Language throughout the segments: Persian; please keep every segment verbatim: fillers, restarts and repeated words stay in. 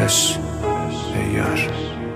آرش بیار.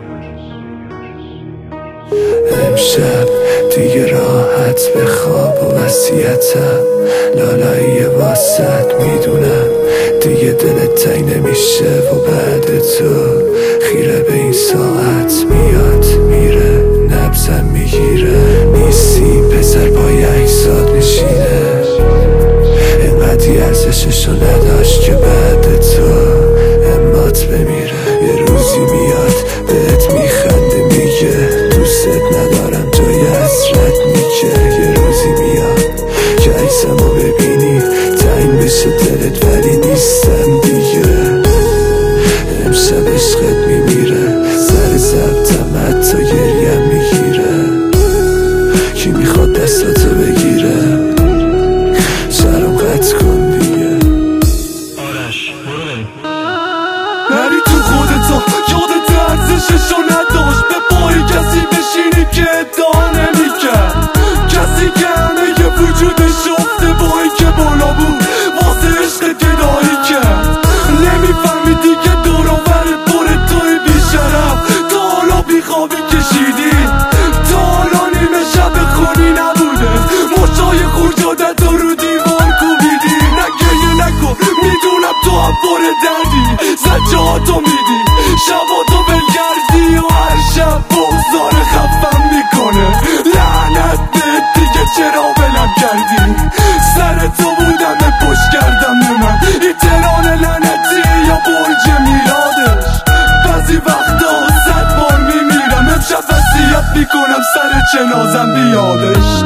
امشب دیگه راحت بخواب و وصیتم لالایی واسط میدونم دیگه دلت تنگ نمیشه و بعد تو خیره به این ساعت میاد میره نبزم میگیره نیستی پسر پای عکسات میشینه اینقدی ارزششو نداشت که بعد تو امات بمیره. یه روزی میاد بهت میخنده میگه دوستت ندارم جای حسرت میگه. یه روزی میاد که عکسمو ببینی تنگ بشه دلت ولی نیستم دیگه. امشب عشقت میمیره سر ضبطم حتی گریم میگیره. کی میخواد دستاتو بگیره سرم قطع کن دیگه. آرش برو نری تو خودتو یادت ارزششو نداشت به پای کسی بشینی که ادعا نمیکرد کسی که همه یه وجودش افته بایی که بالا بود واسه عشق گدایی کرد. نمیفهمیدی که دوروبرت پر توی بیشرف تا حالا بیخوابی کشیدی تا حالا نیمه شب خونی نبوده مشای خورجادت رو دیوار کوبیدی. نگریه نکن میدونم تو افار دردی زجاتو میدی شباتو بلگردی و هر شب بغزار خفم میکنه. لعنت بهت دیگه چرا بلم کردی سر تو بودم پشت کردم به من این تران لعنتی یا برج میلادش بعضی وقتا صد بار میمیرم امشب وصیت میکنم سر جنازم بیادش.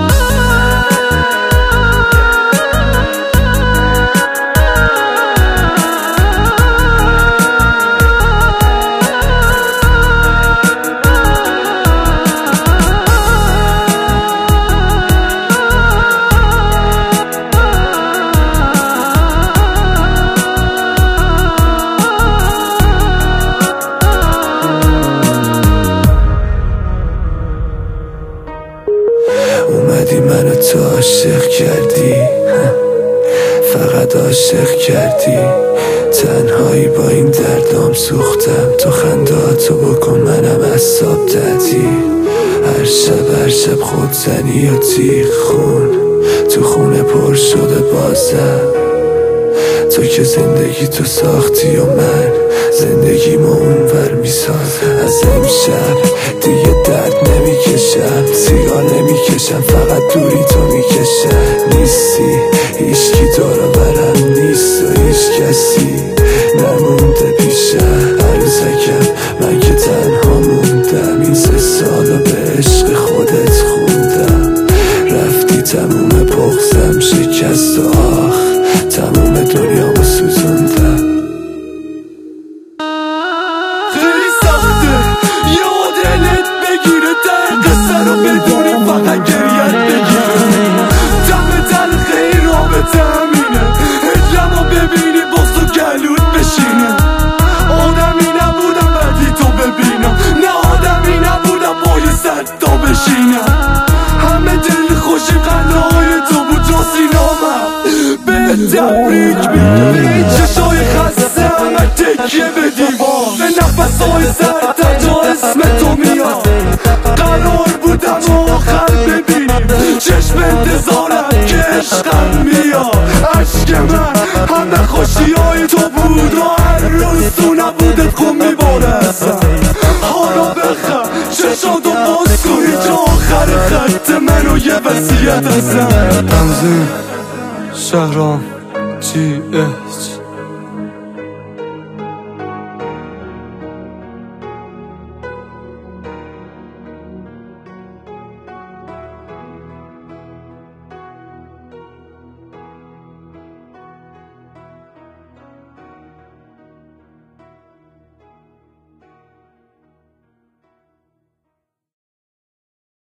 اومدی منو تو عاشق کردی فقط عاشق کردی تنهایی با این دردام سوختم تو خندهاتو بکن منم عصاب دادی. هر شب هر شب خودزنی و تیغ خون تو خونه پر شده بازم تو که زندگی تو ساختی و من زندگیمو اونور میسازم. از امشب دیگه درد نمیکشم سیگار نمیکشم فقط دوری تو میکشم. نیستی هیچکی دور برم نیست و هیچ کسی نمونده پیشم. عروسکم من که تنها موندم این سه سالو به عشق خودت خوندم رفتی تموم بغزم شکست و آخ تموم دنیامو سوزوندم. خیلی سخته یا دلت بگیره در قصه رو بدونی فقط گریت بگیره دم تلخ این رابطه همینه هجرمو ببینی باز تو گلود بشینه. آدمی نبودم بعدی تو ببینم نه آدمی نبودم پای صد تا بشینم. همه دل خوشی قنای تو بود راستی نامم به تبریک میگم چشای خسته همه تکیه به دیوار به نفسهای سرد تا اسم تو میاد. قرار بودم آخر ببینیم چشم انتظارم که عشقم میاد. عشق من همه خوشی های تو بود و هر روز تو نبودت خون میبارستم. حالا بخم چشاتو باز کنی تا آخر خط منو یه وصیت هستم. تنظیم شهرام جی اس